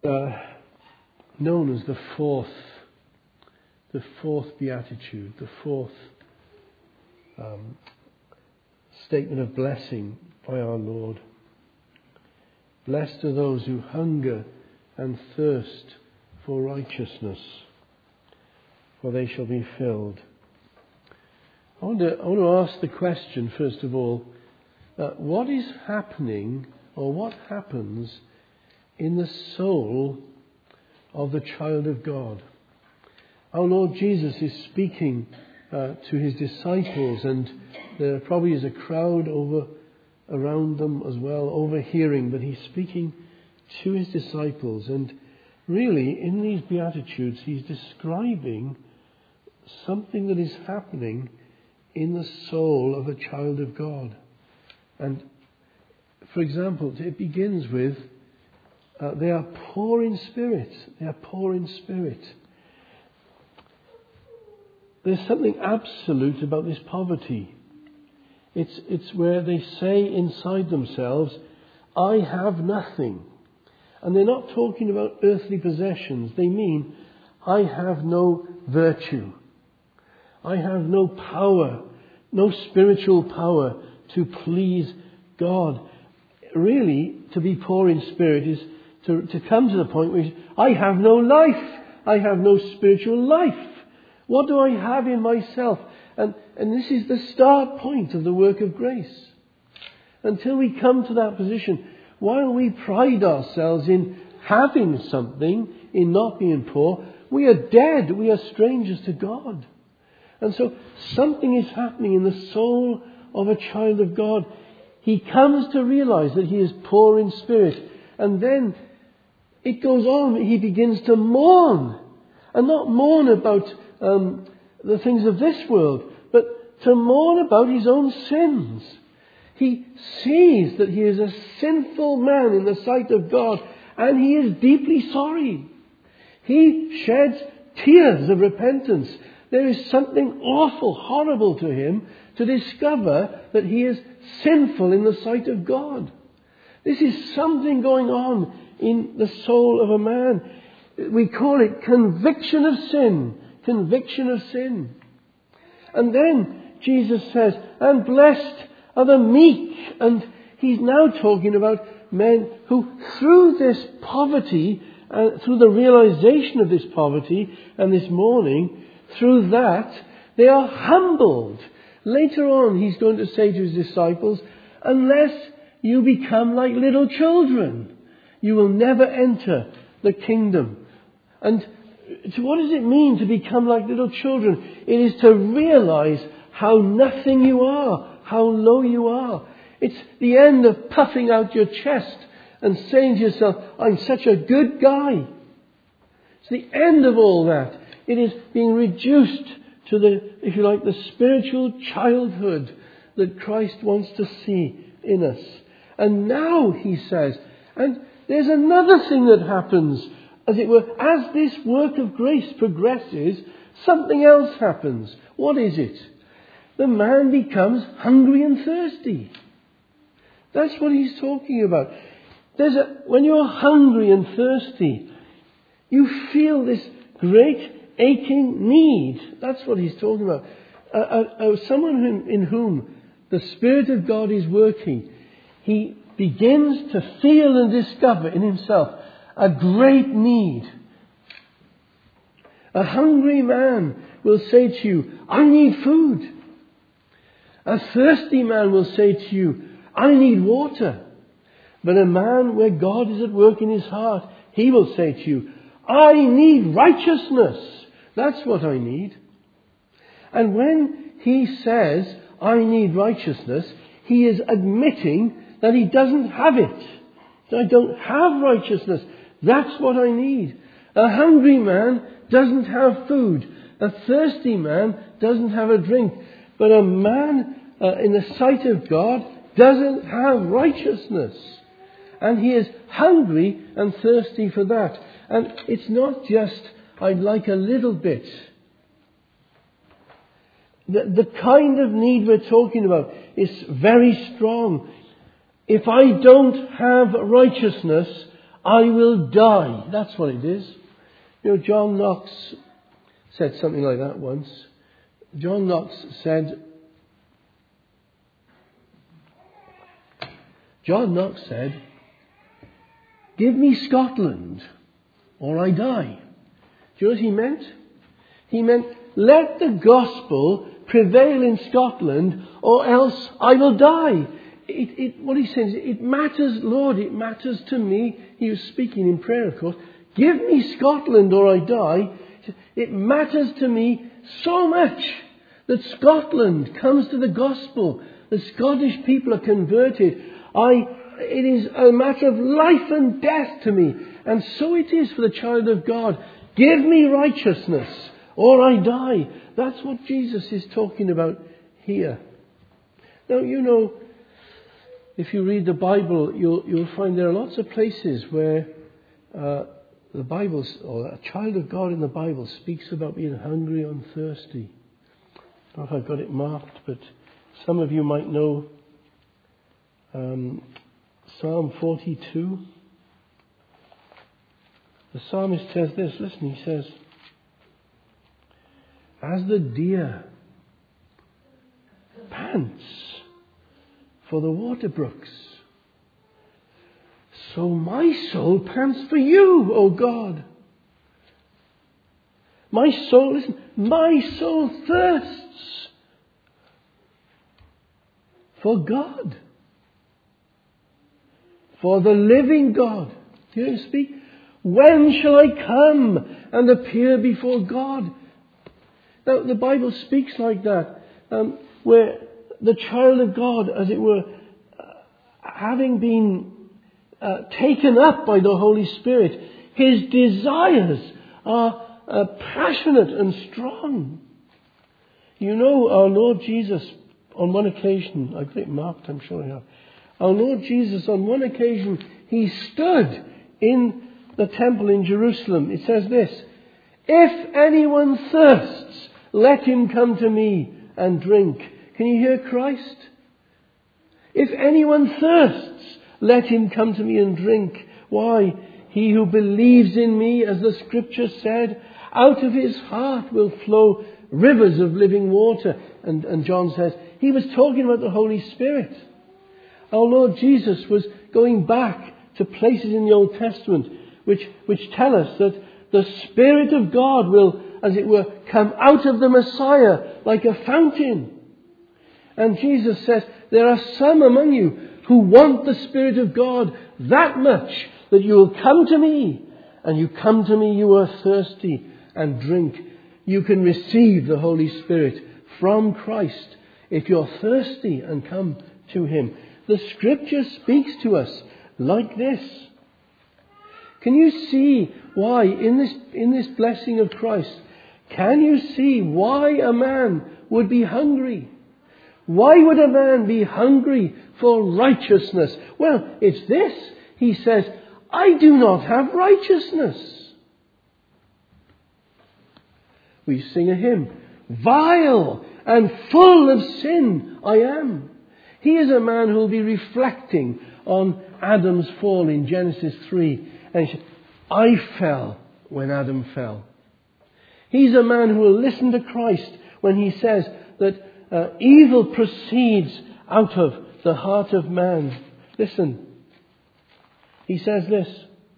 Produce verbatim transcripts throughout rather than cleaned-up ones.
Uh, known as the fourth, the fourth beatitude, the fourth um, statement of blessing by our Lord. Blessed are those who hunger and thirst for righteousness, for they shall be filled. I want to, I want to ask the question, first of all, uh, what is happening, or what happens in the soul of the child of God? Our Lord Jesus is speaking uh, to his disciples, and there probably is a crowd over around them as well, overhearing, but he's speaking to his disciples, and really in these Beatitudes he's describing something that is happening in the soul of a child of God. And for example, it begins with uh, they are poor in spirit. They are poor in spirit. There's something absolute about this poverty. It's, it's where they say inside themselves, I have nothing. And they're not talking about earthly possessions. They mean, I have no virtue. I have no power, no spiritual power to please God. Really, to be poor in spirit is to, to come to the point where I have no life. I have no spiritual life. What do I have in myself? And, and this is the start point of the work of grace. Until we come to that position, while we pride ourselves in having something, in not being poor, we are dead. We are strangers to God. And so something is happening in the soul of a child of God. He comes to realize that he is poor in spirit. And then it goes on. He begins to mourn. And not mourn about um, the things of this world, but to mourn about his own sins. He sees that he is a sinful man in the sight of God, and he is deeply sorry. He sheds tears of repentance. There is something awful, horrible to him to discover that he is sinful in the sight of God. This is something going on in the soul of a man. We call it conviction of sin. Conviction of sin. And then Jesus says, and blessed are the meek. And he's now talking about men who, through this poverty, uh, through the realization of this poverty and this mourning, through that, they are humbled. Later on, he's going to say to his disciples, unless you become like little children, you will never enter the kingdom. And so what does it mean to become like little children? It is to realize how nothing you are, how low you are. It's the end of puffing out your chest and saying to yourself, I'm such a good guy. It's the end of all that. It is being reduced to the, if you like, the spiritual childhood that Christ wants to see in us. And now, he says, and there's another thing that happens, as it were, as this work of grace progresses, something else happens. What is it? The man becomes hungry and thirsty. That's what he's talking about. There's a, when you're hungry and thirsty, you feel this great aching need. That's what he's talking about. Uh, uh, uh, someone in, in whom the Spirit of God is working, he begins to feel and discover in himself a great need. A hungry man will say to you, I need food. A thirsty man will say to you, I need water. But a man where God is at work in his heart, he will say to you, I need righteousness. That's what I need. And when he says, I need righteousness, he is admitting that he doesn't have it. I don't have righteousness. That's what I need. A hungry man doesn't have food. A thirsty man doesn't have a drink. But a man uh, in the sight of God doesn't have righteousness. And he is hungry and thirsty for that. And it's not just, I'd like a little bit. The, the kind of need we're talking about is very strong. If I don't have righteousness, I will die. That's what it is. You know, John Knox said something like that once. John Knox said, John Knox said, give me Scotland or I die. Do you know what he meant? He meant, let the gospel prevail in Scotland or else I will die. It, it, what he says, it matters, Lord, it matters to me. He was speaking in prayer, of course. Give me Scotland or I die. It matters to me so much that Scotland comes to the gospel. The Scottish people are converted. I, it is a matter of life and death to me. And so it is for the child of God. Give me righteousness or I die. That's what Jesus is talking about here. Now, you know, if you read the Bible, you'll, you'll find there are lots of places where uh, the Bible, or a child of God in the Bible, speaks about being hungry and thirsty. I don't know if I've got it marked, but some of you might know um, Psalm forty-two. The psalmist says this, listen, he says, as the deer pants for the water brooks, so my soul pants for you, O God. My soul, listen, my soul thirsts for God, for the living God. Do you hear him speak? When shall I come and appear before God? Now, the Bible speaks like that, um, where the child of God, as it were, uh, having been uh, taken up by the Holy Spirit, his desires are uh, passionate and strong. You know, our Lord Jesus, on one occasion, I've got it marked, I'm sure I have. Our Lord Jesus, on one occasion, he stood in the temple in Jerusalem. It says this, if anyone thirsts, let him come to me and drink. Can you hear Christ? If anyone thirsts, let him come to me and drink. Why? He who believes in me, as the scripture said, out of his heart will flow rivers of living water. And, and John says, he was talking about the Holy Spirit. Our Lord Jesus was going back to places in the Old Testament which, which tell us that the Spirit of God will, as it were, come out of the Messiah like a fountain. And Jesus says, there are some among you who want the Spirit of God that much that you will come to me. And you come to me, you are thirsty, and drink. You can receive the Holy Spirit from Christ if you're thirsty and come to him. The Scripture speaks to us like this. Can you see why in this, in this blessing of Christ, can you see why a man would be hungry? Why would a man be hungry for righteousness? Well, it's this. He says, I do not have righteousness. We sing a hymn, vile and full of sin I am. He is a man who will be reflecting on Adam's fall in Genesis three. And he said, I fell when Adam fell. He's a man who will listen to Christ when he says that uh, evil proceeds out of the heart of man. Listen. He says this.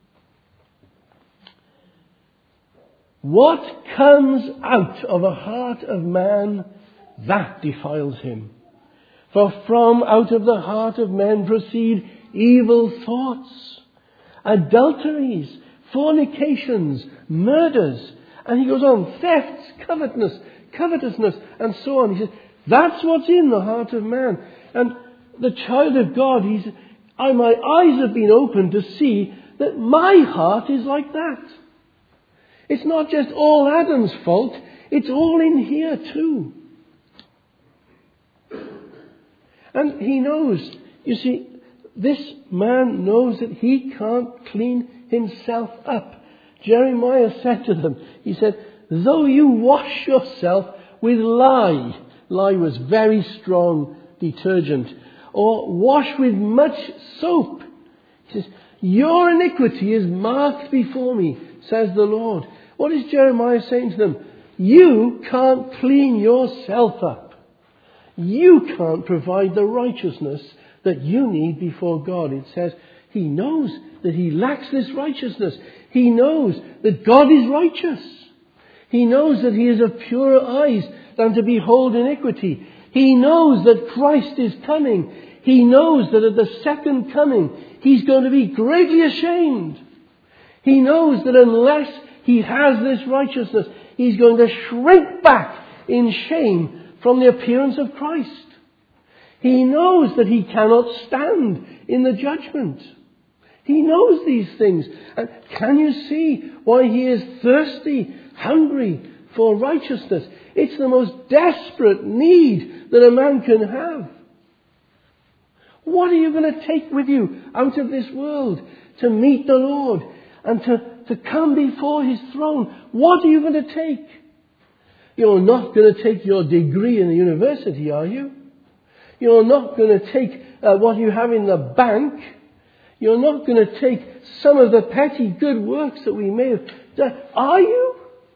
What comes out of a heart of man, that defiles him. For from out of the heart of men proceed evil thoughts, adulteries, fornications, murders. And he goes on, thefts, covetousness, covetousness, and so on. He says, that's what's in the heart of man. And the child of God, he's, I, my eyes have been opened to see that my heart is like that. It's not just all Adam's fault, it's all in here too. And he knows, you see, this man knows that he can't clean himself up. Jeremiah said to them, he said, though you wash yourself with lye, lye was very strong detergent, or wash with much soap, he says, Your iniquity is marked before me, says the Lord. What is Jeremiah saying to them? You can't clean yourself up. You can't provide the righteousness that you need before God. It says he knows that he lacks this righteousness. He knows that God is righteous. He knows that he is of purer eyes than to behold iniquity. He knows that Christ is coming. He knows that at the second coming, he's going to be greatly ashamed. He knows that unless he has this righteousness, he's going to shrink back in shame from the appearance of Christ. He knows that he cannot stand in the judgment. He knows these things. And can you see why he is thirsty, hungry for righteousness? It's the most desperate need that a man can have. What are you going to take with you out of this world to meet the Lord and to, to come before his throne? What are you going to take? You're not going to take your degree in the university, are you? You're not going to take uh, what you have in the bank. You're not going to take some of the petty good works that we may have done. Are you?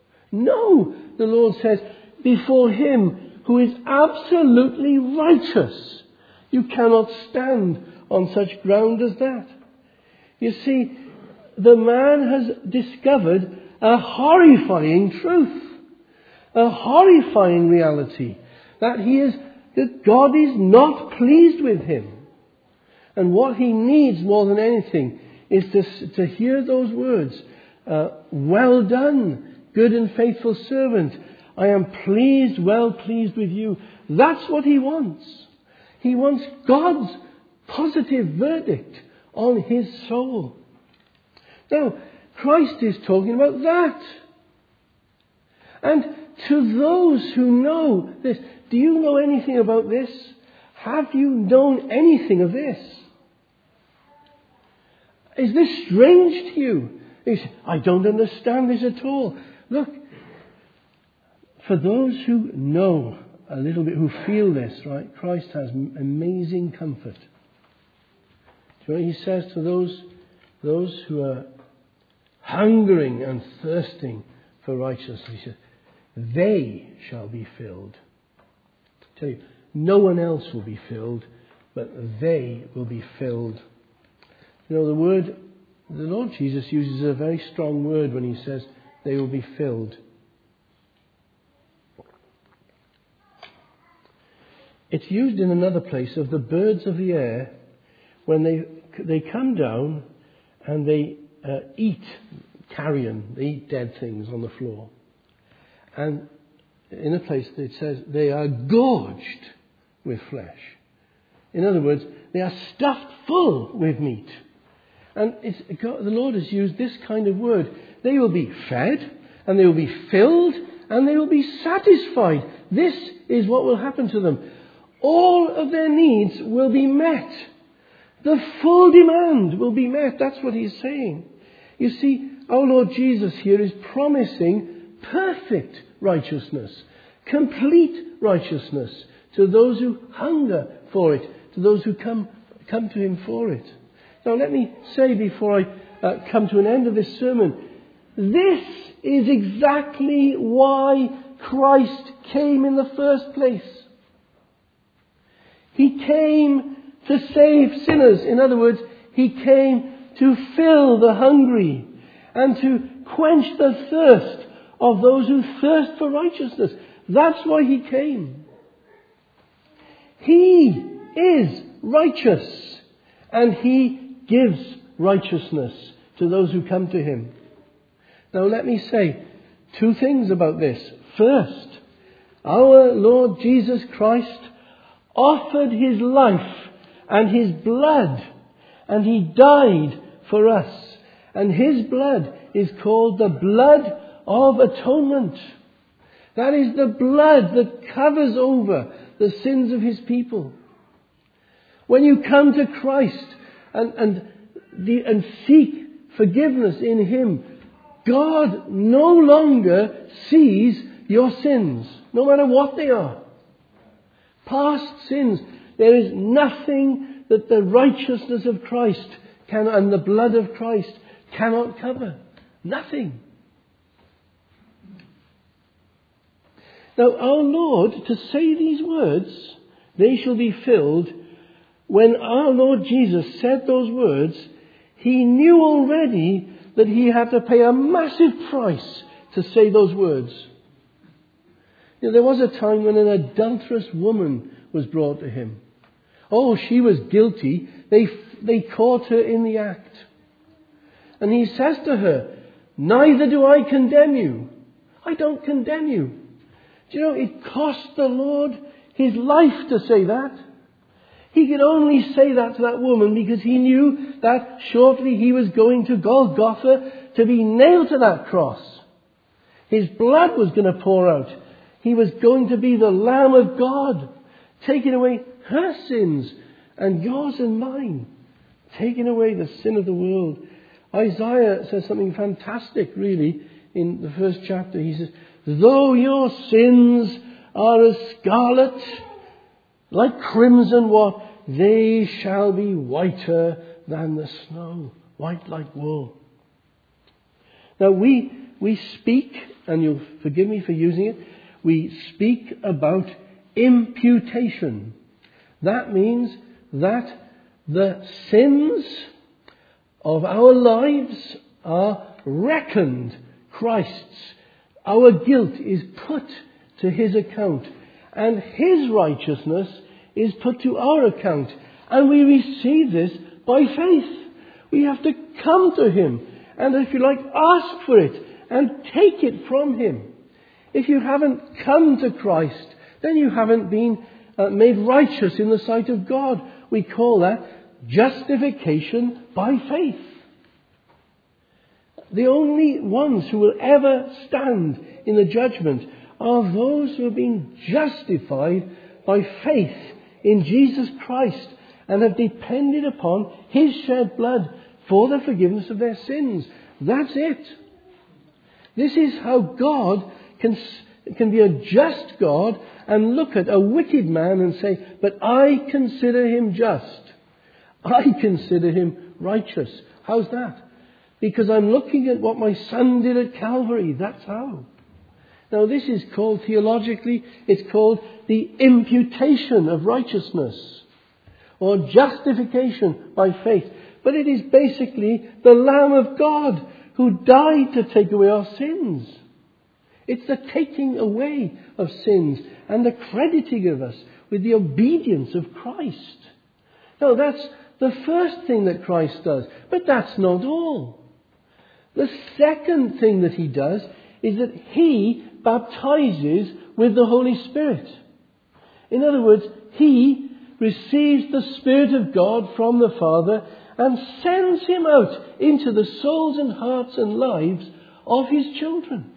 No. The Lord says, before him who is absolutely righteous, you cannot stand on such ground as that. You see, the man has discovered a horrifying truth, a horrifying reality, that he is, that God is not pleased with him. And what he needs more than anything is to, to hear those words, uh, well done, good and faithful servant. I am pleased, well pleased with you. That's what he wants. He wants God's positive verdict on his soul. Now, Christ is talking about that. And to those who know this, do you know anything about this? Have you known anything of this? Is this strange to you? You say, I don't understand this at all. Look, for those who know a little bit, who feel this, right? Christ has amazing comfort. Do you know what he says to those, those who are hungering and thirsting for righteousness? He says, they shall be filled. I tell you, no one else will be filled, but they will be filled. You know, the word, the Lord Jesus uses a very strong word when he says they will be filled. It's used in another place of the birds of the air when they they come down and they uh, eat carrion, they eat dead things on the floor. And in a place it says they are gorged with flesh. In other words, they are stuffed full with meat. And it's, God, the Lord has used this kind of word. They will be fed and they will be filled and they will be satisfied. This is what will happen to them. All of their needs will be met. The full demand will be met. That's what he's saying. You see, our Lord Jesus here is promising perfect righteousness, complete righteousness to those who hunger for it, to those who come, come to him for it. Now let me say before I uh, come to an end of this sermon, this is exactly why Christ came in the first place. He came to save sinners. In other words, he came to fill the hungry and to quench the thirst of those who thirst for righteousness. That's why he came. He is righteous and he gives righteousness to those who come to him. Now let me say two things about this. First, our Lord Jesus Christ offered his life and his blood, and he died for us. And his blood is called the blood of atonement. That is the blood that covers over the sins of his people. When you come to Christ and, and, the, and seek forgiveness in him, God no longer sees your sins, no matter what they are. Past sins, there is nothing that the righteousness of Christ can, and the blood of Christ cannot cover. Nothing. Now our Lord, to say these words, they shall be filled, when our Lord Jesus said those words, he knew already that he had to pay a massive price to say those words. You know, there was a time when an adulterous woman was brought to him. Oh, she was guilty. They, they caught her in the act. And he says to her, neither do I condemn you. I don't condemn you. Do you know, it cost the Lord his life to say that. He could only say that to that woman because he knew that shortly he was going to Golgotha to be nailed to that cross. His blood was going to pour out. He was going to be the Lamb of God, taking away her sins and yours and mine, taking away the sin of the world. Isaiah says something fantastic, really, in the first chapter. He says, though your sins are as scarlet, like crimson, what? They shall be whiter than the snow, white like wool. Now we, we speak, and you'll forgive me for using it, we speak about imputation. That means that the sins of our lives are reckoned Christ's. Our guilt is put to his account, and his righteousness is put to our account. And we receive this by faith. We have to come to him and, if you like, ask for it and take it from him. If you haven't come to Christ, then you haven't been uh, made righteous in the sight of God. We call that justification by faith. The only ones who will ever stand in the judgment are those who have been justified by faith in Jesus Christ and have depended upon his shed blood for the forgiveness of their sins. That's it. This is how God can, can be a just God and look at a wicked man and say, but I consider him just. I consider him righteous. How's that? Because I'm looking at what my son did at Calvary. That's how. Now this is called, theologically, it's called the imputation of righteousness, or justification by faith. But it is basically the Lamb of God who died to take away our sins. It's the taking away of sins and the crediting of us with the obedience of Christ. Now that's the first thing that Christ does. But that's not all. The second thing that he does is that he baptizes with the Holy Spirit. In other words, he receives the Spirit of God from the Father and sends him out into the souls and hearts and lives of his children.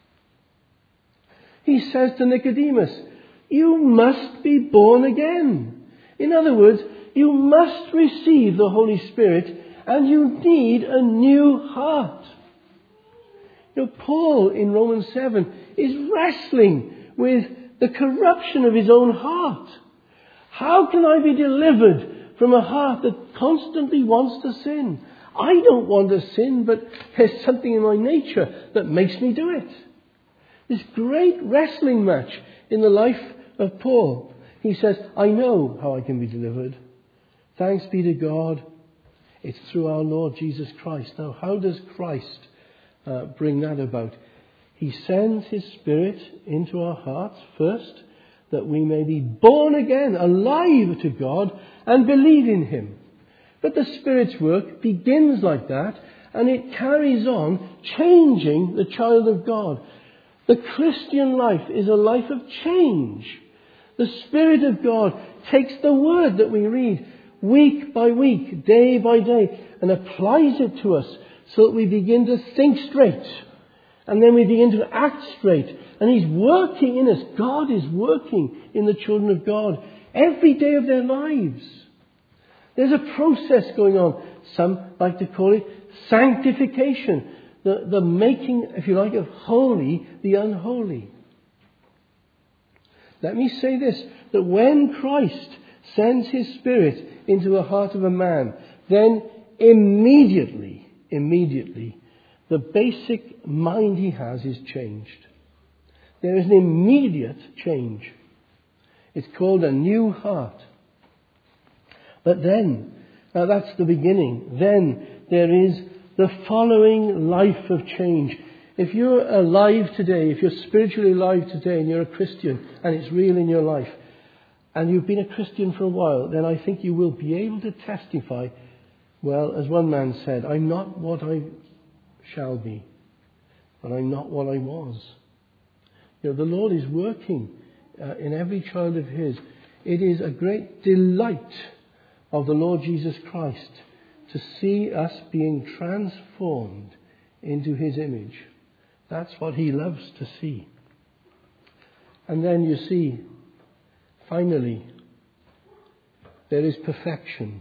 He says to Nicodemus, you must be born again. In other words, you must receive the Holy Spirit and you need a new heart. You know, Paul in Romans seven is wrestling with the corruption of his own heart. How can I be delivered from a heart that constantly wants to sin? I don't want to sin, but there's something in my nature that makes me do it. This great wrestling match in the life of Paul. He says, I know how I can be delivered. Thanks be to God. It's through our Lord Jesus Christ. Now, how does Christ uh, bring that about? He sends his Spirit into our hearts first, that we may be born again, alive to God, and believe in him. But the Spirit's work begins like that, and it carries on, changing the child of God. The Christian life is a life of change. The Spirit of God takes the word that we read week by week, day by day, and applies it to us so that we begin to think straight. And then we begin to act straight. And he's working in us. God is working in the children of God every day of their lives. There's a process going on. Some like to call it sanctification. The, the making, if you like, of holy the unholy. Let me say this, that when Christ sends his Spirit into the heart of a man, then immediately, immediately, the basic mind he has is changed. There is an immediate change. It's called a new heart. But then, now that's the beginning. Then there is the following life of change. If you're alive today, if you're spiritually alive today and you're a Christian and it's real in your life, and you've been a Christian for a while, then I think you will be able to testify, well, as one man said, I'm not what I shall be, but I'm not what I was. You know, the Lord is working uh, in every child of His. It is a great delight of the Lord Jesus Christ to see us being transformed into His image. That's what He loves to see. And then you see, finally, there is perfection,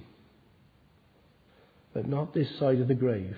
but not this side of the grave.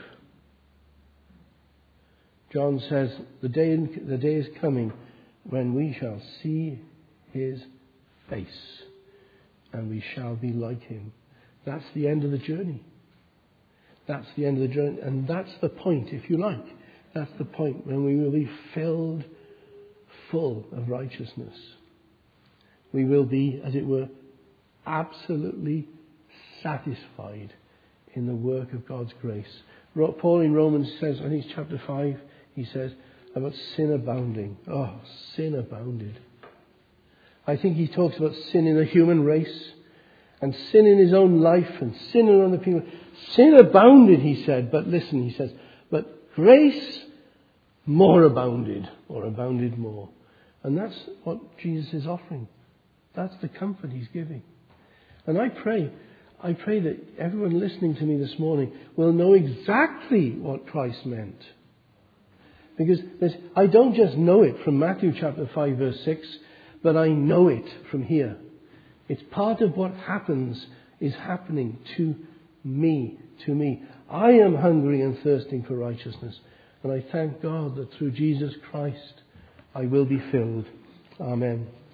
John says, the day, the day is coming when we shall see His face and we shall be like Him. That's the end of the journey. That's the end of the journey. And that's the point, if you like. That's the point when we will be filled full of righteousness. We will be, as it were, absolutely satisfied in the work of God's grace. Paul in Romans says, I think it's chapter five, he says about sin abounding. Oh, sin abounded. I think he talks about sin in the human race and sin in his own life and sin in other people. Sin abounded, he said, but listen, he says, but grace more abounded, or abounded more. And that's what Jesus is offering. That's the comfort He's giving. And I pray, I pray that everyone listening to me this morning will know exactly what Christ meant. Because I don't just know it from Matthew chapter five verse six, but I know it from here. It's part of what happens, is happening to me, to me. I am hungry and thirsting for righteousness. And I thank God that through Jesus Christ I will be filled. Amen.